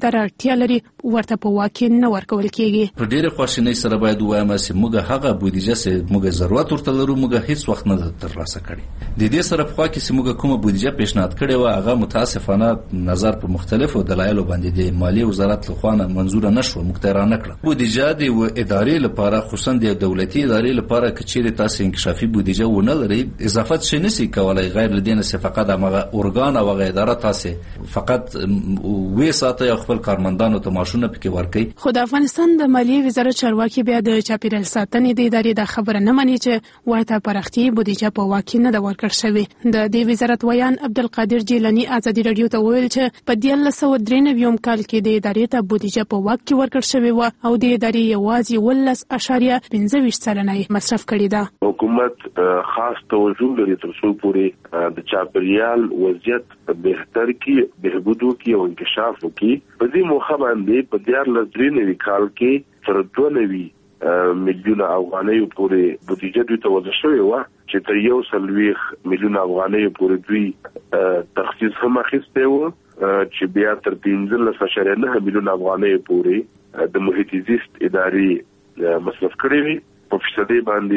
اداره اړتیا لري ورته په واک کې نه ورکول کیږي. په ډېرې خواشینۍ سره باید ووایم چې موږ هغه بودیجه چې موږ ضرورت ورته لرو موږ هیڅ وخت نه ترلاسه کړې. د دې سره په خوا کې چې موږ کومه بودیجه پیشنهاد کړې وه هغه متاسفانه نظر په مختلفو دلایلو باندې د مالیې وزارت لخوا منظوره نشوه، موږ ته رانه کړه. بودیجه د ادارې لپاره خصوصا د دولتي ادارې لپاره که چیرې تاسو انکشافي بودیجه ونه لرئ اضافت شي نشي کولای غیر لدین څخه فقط هغه ارګان او هغه اداره تاسو فقط وې ساتي او خپل کارمندانو ته معاشونه پکې ورکړي. خو د افغانستان د مالیې وزارت چارواکي بیا د چاپیریال ساتنې د ادارې د خبره نه مني چې ورته پراختي بودیجه په واک کې نه ده ورکړل شوې. د دې وزارت ویان عبدالقادر جیلانی ازادي رادیو ته وویل چې په 1993 کال کې د ادارې ته بودیجه په واک کې ورکړل شوې و او د ادارې یوازې 18.25 سلنه مصرف کړې ده. حکومت خاص توجه لري تر څو پورې د چاپیریال وضعیت بهتر کی بهبود کی او انکشاف کی. په دې موخه باندې په 2023 کال کې تر 2 میلیون افغانۍ پورې بودیجه دوی ته وضع شوې و چې تر 1 میلیون افغانۍ پورې دوی تخصیص هم اخیستی و چې بیا تر 15.9 میلیون افغانۍ پورې د محیط زیست ادارې مصرف کړې وي. په فیصدي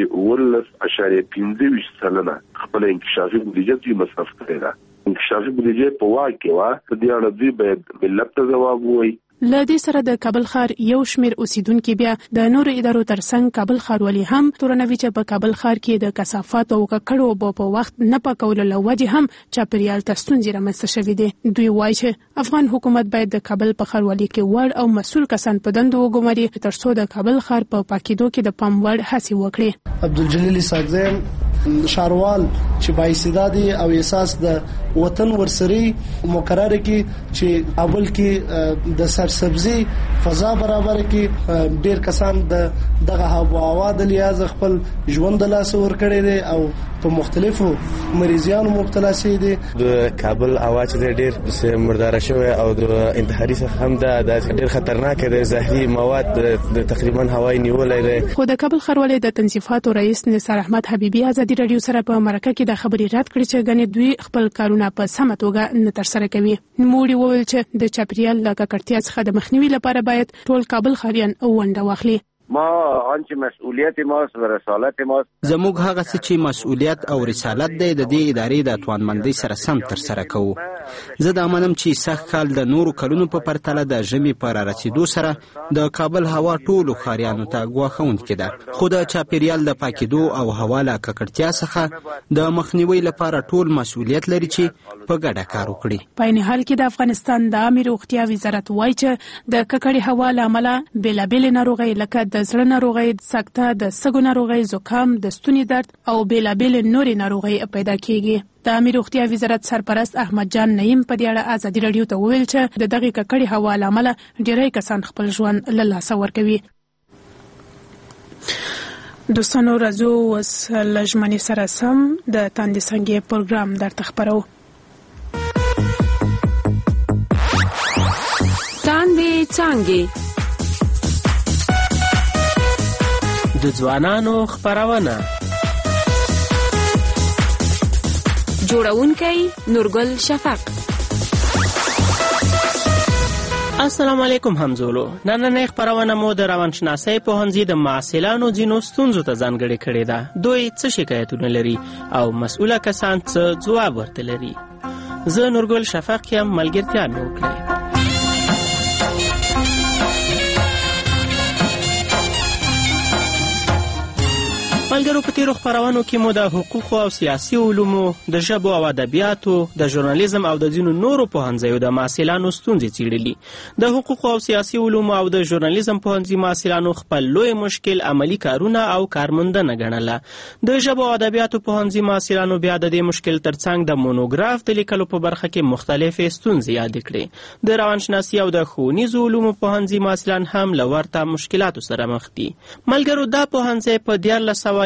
باندې 18.25 سلنه خپل انکشافي بودیجه دوی مصرف کړې ده. انکشافي بودیجه په واک کې و په دې اړه دوی باید ملت ته ځواب ووایي. له دې سره د کابل ښار یو شمیر اوسیدونکو بیا د نورو ادارو ترڅنګ کابل ښاروالي هم تورنوي چې په کابل ښار کې د کثافات او ککړو په وخت نه پاکولو له وجې هم چاپیریال ته ستونزې رامنځته شوې دي. دوی وایي چې افغان حکومت باید د کابل په ښاروالي کې وړ او مسؤل کسان په دندو وګماري ترڅو د کابل ښار په پاکیدو کې د پام وړ هڅې وکړي. عبدالجلیل ساګزین شاروال چې بااستعدادي او احساس د وطن ورسري مقرره کی چې اول کې د سرسبزي فضا برابر کی ډیر کسان دغه هوا او هوا د لیاز خپل ژوند لاس ور کړی دي او په مختلفو مریضانو مبتلا شي دي. د کابل هوا چې ډیر مردار شوی او د انتحاري څخه هم د ډیر خطرناک دي، زهري مواد د تقریبا هوای نیولای دي. خو د کابل ښاروالۍ د تنظیفاتو رئیس نثار احمد حبیبي ازادي رادیو سره په مرکه کې د خبري رد کړی چې غنې دوی خپل کارونه په سمه توګه نه ترسره کوي. نوموړي وویل چې د چاپیریال له ککړتیا څخه د مخنیوي لپاره باید ټول کابل ښاریان ونډه واخلي. ما آنچه مسئولیت ماست و رسالت ماست زموږ هغه څه چې مسئولیت او رسالت دی د دې ادارې د توانمندۍ سره سم ترسره کوو. زه دا منم چې سږ کال د نورو کلونو په پرتله د ژمي په رارسېدو سره د کابل هوا ټولو ښاریانو ته ګواښونکې ده، خو د چاپیریال د پاکېدو او هوا له ککړتیا څخه د مخنیوي لپاره ټول مسئولیت لري چې په ګډه کار وکړي. په عین حال کې د افغانستان د عامه روغتیا وزارت وایي چې د ککړې هوا له امله بېلابېلې ناروغۍ لکه د زړه ناروغۍ، سکته، د سږو ناروغۍ، زکام، د ستوني درد او بېلابېلې نورې ناروغۍ پیدا کیږي. د عامه روغتیا وزارت سرپرست احمد جان نعیم په دې اړه ازادي رادیو ته وویل چې د دغه ککړې هوا له امله ډېری کسان خپل ژوند له لاسه ورکوي. دوستانو راځو اوس له ژمنې سره سم د تاندې څانګې پروګرام درته خپرو. تاندې څانګې د ځوانانو خبرونه. جوړونکی نورګل شفق. السلام علیکم همزولو. نننۍ خبرونه مو د روانشناسۍ پوهنځي د محصلانو ځینو ستونزو ته ځانګړې کړې ده. دوی څه شکایتونه لري او مسؤله کسان څه ځواب ورته لري. زه نورګل شفق یم، ملګرتیا مې وکړئ. ملګرو، په تیرو خبرونو کې مو د حقوقو او سیاسي علومو، د ژبو او ادبیاتو، د ژورنالیزم او د ځینو نورو پوهنځیو د محصلانو ستونزې څیړلي. د حقوقو او سیاسي علومو او د ژورنالیزم پوهنځي محصلانو خپل لوی مشکل عملي کارونه او کارموندنه ګڼله. د ژبو او ادبیاتو پوهنځي محصلانو بیا د دې مشکل ترڅنګ د مونوګراف د لیکلو په برخه کې مختلفې ستونزې یادې کړې. د روانشناسي او د ښوونیزو علومو پوهنځي محصلان هم له ورته مشکلاتو سره مخ دي. ملګرو، دا پوهنځی په 19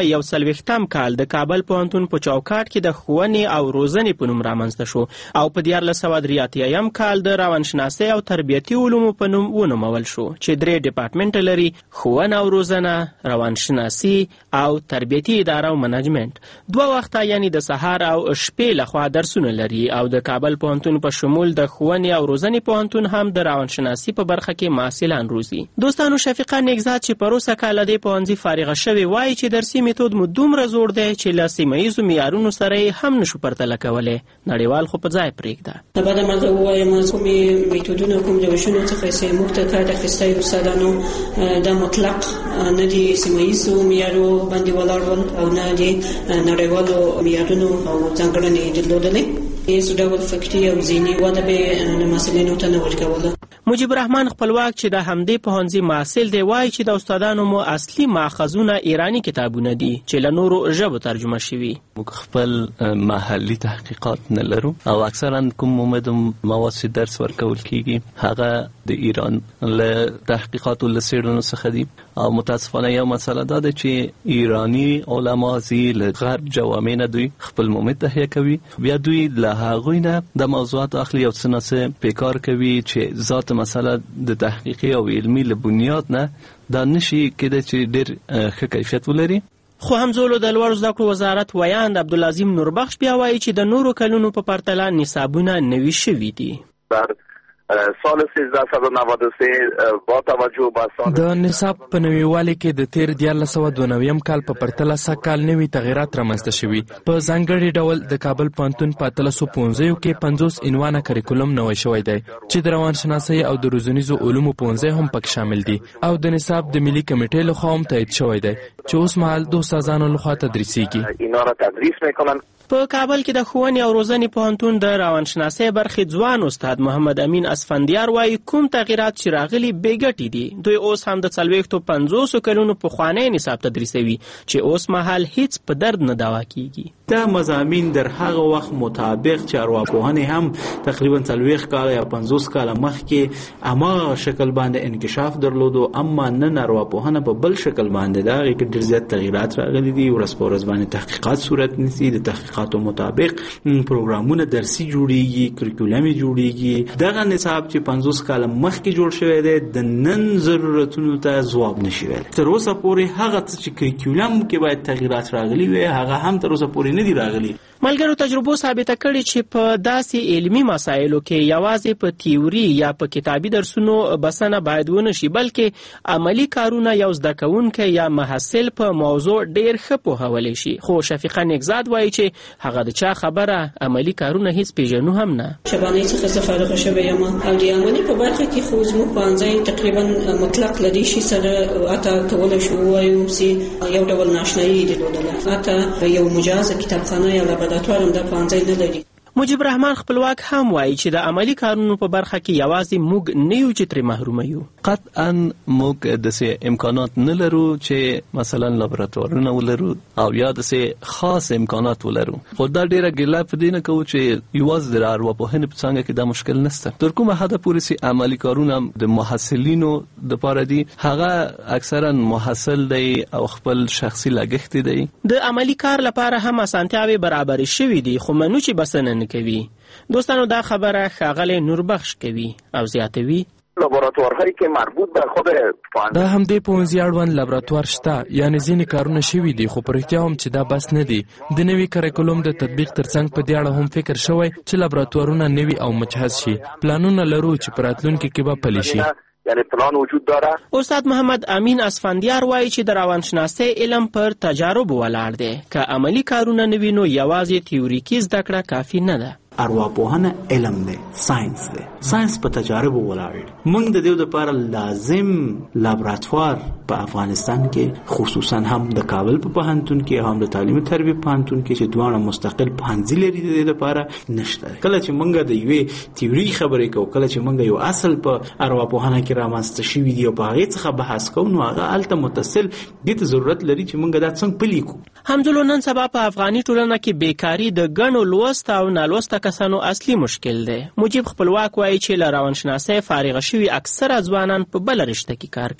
1941 کال د کابل پوهنتون په چوکاټ کې د ښوونې او روزنې په نوم رامنځته شو او په 1983 کال د روانشناسۍ او تربیتي علومو په نوم ونومول شو چې 3 ډیپارټمنټ لري: ښوونه او روزنه، روانشناسي او تربیتي اداره او منیجمنت. 2 وخته یعنی د سهار او شپې لخوا درسونه لري او د کابل پوهنتون په شمول د ښوونې او روزنې پوهنتون هم د روانشناسي په برخه کې محصلان روزي. دوستانو، شفیقه نیکزاد چې پروسه کال د پوهنځي فارغه شوی وایي چې درسي میتود مو دومره زوړ دی چې له سیمه‌ییزو معیارونو سره هم نشو پرتله کولی. نړیوال خو په ځای پرېږده. بعد ما ته ووایم کومې میتودونه کوم روشونه څخه چې موږ ته کار اخیستی استادانو دا مطلق نه دي سیمه‌ییزو معیارو باندې ولاړ ول او نه دي نړیوالو معیارونو او ځانګړنې درلودلې. هیڅ ډول فکري او ذهني وده به نه محصلینو ته نه ورکوله. مجيب الرحمن خپلواک چې د همدې پوهنځي محصل دی وایي چې د استادانو مو اصلي ماخذونه ایرانی کتابونه دي چې له نورو ژبو ترجمه شوي. موږ خپل محلي تحقیقات نه لرو او اکثرا کوم مواد چې درس ورکول کیږي هغه د ایران له تحقیقاتو له څېړنو څخه دي او متاسفانه یو مسله دا ده چې ایرانی علما له غرب جوامع نه دوی خپل مومد تهیه کوي، بیا دوی له هغوی نه د موضوعات اخلي او څه نه پیکار کوي چې ذات مسله د تحقیقي او علمي له بنیاد نه دا نشي کېدای چې ډېر ښه کیفیت ولري. خو همزولو د لوړو زده کړو وزارت ویاند عبدالعظیم نوربخش بیا وایي چې د نورو کلونو په پرتله نصابونه نوي شوي دي. سال 1393 با توجه به سال د نصاب په نویوالي کې د تیر 1992 کال په پرتله سکال نوي تغیرات رامنځته شوي. په ځانګړي ډول د کابل پوهنتون په 1315 کې 50 عنوانه کریکولم نوی شوی دی چې د روانشناسۍ او د روزنیزو علومو پوهنځي هم پکې شامل دي او د نصاب د ملي کمیټې لخوا هم تایید شوی دی چې اوس مهال د استادانو لخوا تدریسیږي. اینا را تدریس میکنن. په کابل کې د ښوونې او روزنې پوهنتون د روانشناسۍ برخې ځوان استاد محمد امین اسفندیار وایي کوم تغیرات چې راغلي بې ګټې دي. دوی اوس هم د 450 کلونو پخوانی نصاب تدریسوي چې اوس مهال هیڅ په درد نه دوا کیږي. دا مضامین در هغه وخت مطابق چې ارواپوهنې هم تقریبا 40 کال یا 50 کال مخکې اما شکل باندې انکشاف درلودو، اما نن ارواپوهنه په بل شکل باندې دا کې ډېر زیات تغیرات راغلي دي. ورځ په ورځ باندې تحقیقات صورت نیسي، د تحقیقاتو مطابق پروګرامونه درسي جوړیږي، کریکولم جوړیږي. دغه نصاب چې 50 کال مخکې جوړ شوی دی د نن ضرورتونو ته ځواب نشي ویلی. تر اوسه پورې هغه چې کریکولم کې باید تغیرات راغلي وي هغه هم تر اوسه پورې نه دي راغلي. ملګرو تجربو ثابته کړې چې په داسې علمي مسایلو کې یوازې په تیوري یا په کتابي درسونو بسنه باید ونه شي، بلکې عملی کارونه یو زده کوونکی یا محصل په موضوع ډېر ښه پوهولی شي. خو شفیقه نیکزاد وایي چې هغه د چا خبره عملی کارونه هیڅ پیژنو هم نه. شبانۍ څخه زه فارغه شوې یم او د عملي په برخه کې خو زموږ پوهنځی تقریبا مطلق له دې شي سره حتی کولی شو ووایو چې یو ډول ناشنایي درلودله، حتی یو مجازه کتابخانه یا لابراتوار هم دا پوهنځی نه لري. مجيب الرحمن خپلواک هم وایي چې د عملی کارونو په برخه کې یوازې موږ نه یو چې ترې محرومه یو. قطعا موږ داسې امکانات نه لرو چې مثلا لابراتوارونه ولرو او یا داسې خاص امکانات ولرو. خو دا ډېره ګیله په دې نه کوو چې یوازې د ارواپوهنې په څانګه کې دا مشکل نشته. تر کومه حده پورې چې عملي کارونه د محصلینو دپاره دي هغه اکثرا محصل دی او خپل شخصي لګښت دی. د عملی کار لپاره هم اسانتیاوې برابرې شوي دي خو منو چې بسنه نه کوي. دوستانو دا خبره ښاغلی نوربخش کوي او زیاتوي لابراتوارهایی که مربوط به خود دا هم د پوهنځي اړوند لابراتوار شته، یعنی ځینې کارونه شوي دي خو په رښتیا هم چې دا بس نه دي. د نوي کریکولم د تطبیق ترڅنګ په دې اړه هم فکر شوی چې لابراتوارونه نوي او مجهز شي. پلانونه لرو چې په راتلونکي کې به پلي شي. یعنی پلان وجود داره. استاد محمد امین اسفندیار وایي چې د روانشناسۍ علم پر تجارب ولاړ دی. که عملی کارونه نه وي نو یوازې تیوریکي زده کړه کافي نه ده. ارواپوهنه علم دی، ساينس دی، ساينس په تجارب ولاړ. موږ د دې لپاره لازم لابراتوار په افغانستان کې خصوصا هم د کابل په پوهنتون کې هم د تعلیم او تربیه پوهنتون کې چې دوه مستقل پوهنځي لري د دې لپاره نشته. کله چې موږ د یوې تیوري خبرې کوو، کله چې موږ یو اصل په ارواپوهنه کې رامنځته شوی دی او په هغه څخه بحث کوو نو هغه الته متصل د ضرورت لري چې موږ دا څنګه پلي کوو. همدلته نن سبا په افغاني ټولنه کې بیکاری د ګڼو لوست او نالوسته کسانو اصلي مشکل دی. مجيب خپلواک وایي چې له روانشناسۍ فارغ شوي اکثره ځوانان په بل رشته کې کار کوي.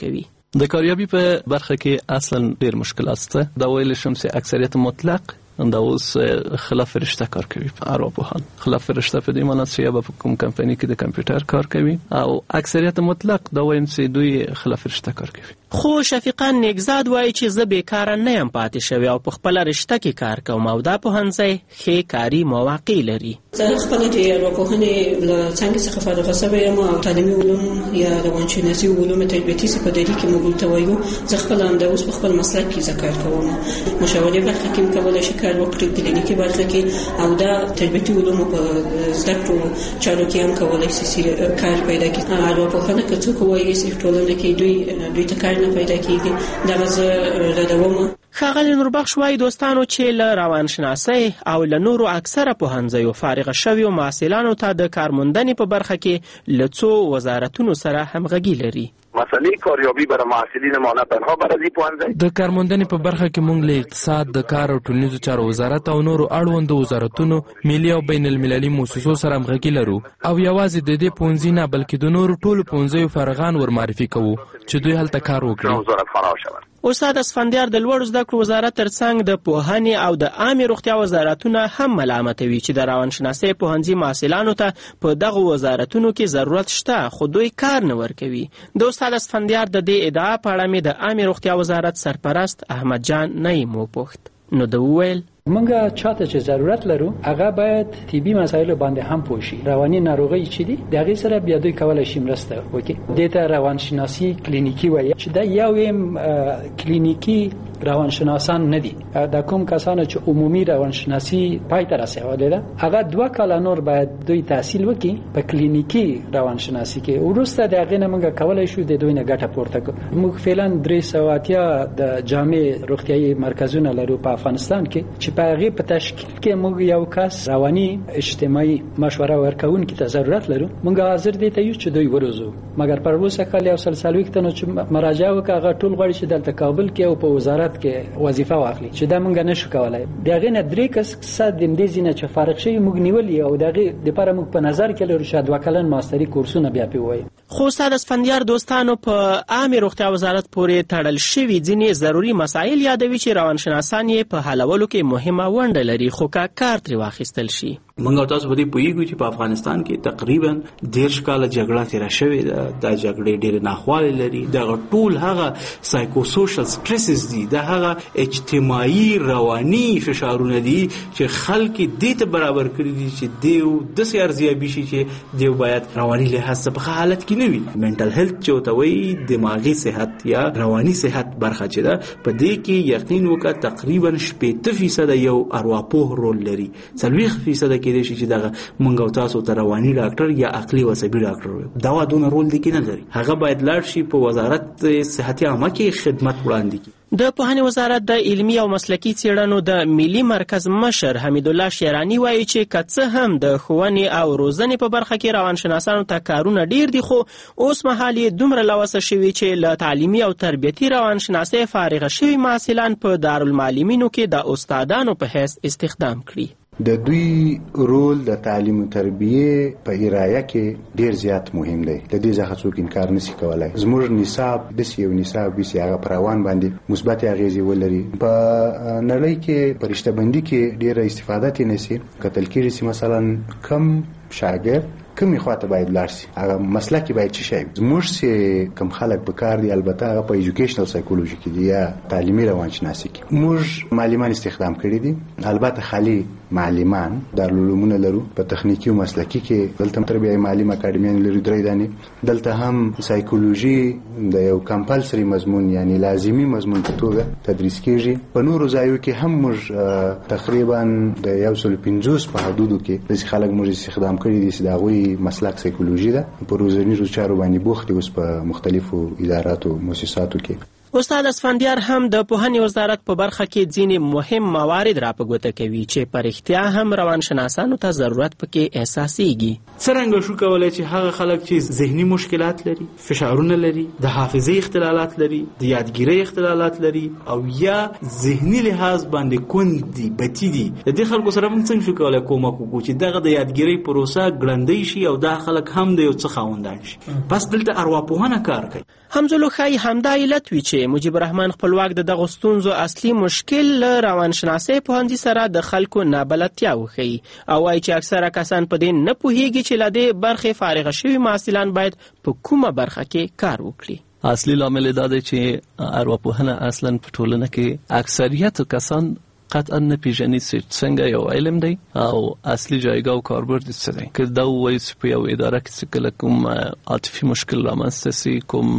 د کاریابي په برخه کې اصلا ډیر مشکلات شته. دا ویل شم چې اکثریت مطلق دا اوس خلاف فرشته کار کوي. ارواپوهان خلاف فرشته په دې معنی چې یا په کوم کمپنی کې د کمپیوټر کار کوي او اکثریت مطلق دا وایم چې دوی خلاف فرشته کار کوي. خو شفیقان نیکزاد وایي چې زه بیکاره نه یم پاتې شوی او په خپله رشته کې کار کوم او دا پوهنځی ښې کاري مواقع لري. زه خپله د ارواپوهنې له څانګې څخه فارغه شوې یم او تعلیمي علوم یا روانشناسي علوم تربیتي سپدري کې موږ ورته وایو. زه خپله همدا اوس په خپل مسلک کې زه کار کوم. مشاورې برخه کې کولی شي کار وکړي، کلینیکي برخه کې، او دا تربیتي علومو په زده کړو چارو کې هم کولی شي کار پیدا کړي. ارواپوهنه که څوک وایي چې ټولنه کې دوی ته کار نه پیدا کېږي، دغه زه ردوم. ښاغلي نوربخش وایي دوستانو چې له روانشناسۍ او له نورو اکثره پوهنځیو فارغه شویو محصلانو ته د کارموندنې په برخه کې له څو وزارتونو سره همغږي لري. مسئله کاریابی برای محصلین ما نه تنها برای پوهنځی د کارموندنې په برخه کې موږ له اقتصاد، د کار او ټولنیزو چارو وزارت او نورو اړوندو وزارتونو، ملي او بین المللي مؤسسو سره همغږي لرو او یوازې د دې پوهنځي نه بلکې د نورو ټولو پوهنځیو فارغان ورمعرفي کوو چې دوی هلته کار وکړي. استاد اسفندیار د لوړو زده کړو وزارت ترڅنګ د پوهنې او د عامې روغتیا وزارتونه هم ملامتوي چې د روانشناسۍ پوهنځي محصلانو ته په دغه وزارتونو کې ضرورت شته خو دوی کار نه ورکوي. د استاد اسفندیار د دې ادعا په اړه مې د عامې روغتیا وزارت سرپرست احمد جان نعیم وپوښت. نو د وویل منګه چاته چې ضرورت لرو هغه باید طبي مسایل باندې هم پوه شي. رواني ناروغي چې دي دغه سره بیا دوی کولای شي مرسته وکړي. دته روانشناسي کلینیکی وایي چې دا یو کلینیکی روانشناسان نه دي. دا کوم کسان چې عمومي روانشناسي پای ته رسېدلي ده هغه 2 کال نور باید دوی تحصیل وکړي په کلینیکی روانشناسي کې. ورسته دغه نه منګه کولای شو د دوی نه ګټه پورته کړو. موږ فعلا 380 د جامع روغتيایي مرکزونه لرو په افغانستان کې چې په هغه په تشکیل کې موږ یو کس رواني اجتماعي مشوره ورکوونکي ته ضرورت لرو. موږ حاضر دي ته یو چې دوی وروزو مګر پر اوسه کال یو سلسله وکړو چې مراجعه وکړه هغه ټول غواړي چې دلته کابل کې او په وزارت کې وظیفه واخلي چې دا موږ نشو کولای. دغه نه 3 کس صد دې زینه چې فارغ شي موږ نیولې او دغه د لپاره موږ په نظر کې لرو شاید وکلن ماستری کورسونه بیا پیوي. خو استاد اسفندیار دوستانو په عامې روغتیا وزارت پورې تړل شوی ځینې ضروری مسایل یادوي چې روانشناسان یې په حلولو کې مهمه ونډه لري خو کار ترې واخیستل شي. موږ تاسو په دې پوهیږو چې په افغانستان کې تقریبا 10 کال جګړه تیر شوې ده. د جګړې ډېر ناخوالې لري. د ټول هغه سایکوسوشل سټریسز دي، د هغه اجتماعي رواني فشارونه دي چې خلک دې ته برابر کړی دي چې دیو د سیارزیابي شي چې دیو باید رواني لحاظ په حالت کې نه وي. منټل هیلث چې توي دماغي صحت یا رواني صحت برخه چې ده په دې کې یقین وکړه تقریبا 80% یو ارواپوه رول لري. 40% کې دي چې دغه مونږ او تاسو ته رواني ډاکټر یا عقلي او عصبي ډاکټر دا ودونه رول دي کې نه لري. هغه باید لاړ شي په وزارت صحت عامه کې خدمت وړاندې کړي. د پوهنې وزارت د علمي او مسلکي څېړنو د ملي مرکز مشر حمیدالله شیرانی وایي چې که څه هم د ښوونې او روزنې په برخه کې روانشناسانو ته کارونه ډیر دي خو اوس مهال یې دومره لوسه شوي چې له تعلیمي او تربیتي روانشناسۍ فارغه شوي محصلان په دارالمعلمینو کې د استادانو په حیث استخدام کړي. د دوی رول د تعلیم او تربیه په ایرایه کې ډیر زیات مهم دی. د دې ځکه څوک انکار نشي کولای. زموږ نصاب د یو نصاب به هغه پروان باندې مثبت اغیزې ولري. په نړۍ کې پرشته بندي کې ډیره استفاده تي نشي کتل کېږي چې مثلا کم شاګرد کومې خواته باید لاړ شي هغه مسلک باید څه شي. زموږ چې کم خلک به کار دي البته هغه په ایجوکیشنل سایکولوژي کې دي یا تعلیمي روانشناسي کې موږ معلمان استخدام کړي دي. البته خالي معلمان دارالعلومونه لرو په تخنیکی او مسلکی کې دلته تربیه معلم اکاډمیان لري درې دانې. دلته هم سایکولوژي د یو کمپلسري مضمون یعنی لازمی مضمون په توګه تدریس کیږي. په نورو ځایو کې هم موږ تقریبا د 150 په حدودو کې د خلک موږ استخدام کړي دي چې دا غوي مسلک سایکولوژي ده. په روزنیزو چارو باندې بوخت دي اوس په مختلفو اداراتو او مؤسساتو کې. استاد اسفندیار هم د پوهنې وزارت په برخه کې ځینې مهم موارد را په ګوته کوي چې په رښتیا هم روانشناسانو ته ضرورت پکې احساسېږي. څرنګه شو کولای چې هغه خلک چې ذهني مشکلات لري، فشارونه لري، د حافظې اختلالات لري، د یادګیرۍ اختلالات لري او یا ذهني لحاظ باندې کند دي، بتی دي، د دې خلکو سره موږ څنګه شو کولای کومک وکړو چې دغه د یادګیرۍ پروسه ګړندۍ شي او دا خلک هم د یو څه خاوندان شي. پس دلته ارواپوهنه کار کوي. همزلو ښایي همدا علت وي چې مجیب الرحمن خپلواک د دغو ستونزو اصلي مشکل له روانشناسۍ پوهنځي سره د خلکو نابلدتیا وښیي او وایي چې اکثره کسان په دې نه پوهیږي چې له دې برخې فارغه شوي محصلان باید په کومه برخه کې کار وکړي. اصلي لامل دا دی چې ارواپوهنه اصلا په ټولنه کې اکثریت کسان قطعا نه پیژني چې څنګه یو علم دی او اصلي جایګاه او کاربرد څه دی. که دا وایي چې په یو اداره کې کله کوم عاطفي مشکل رامنځته شي، کوم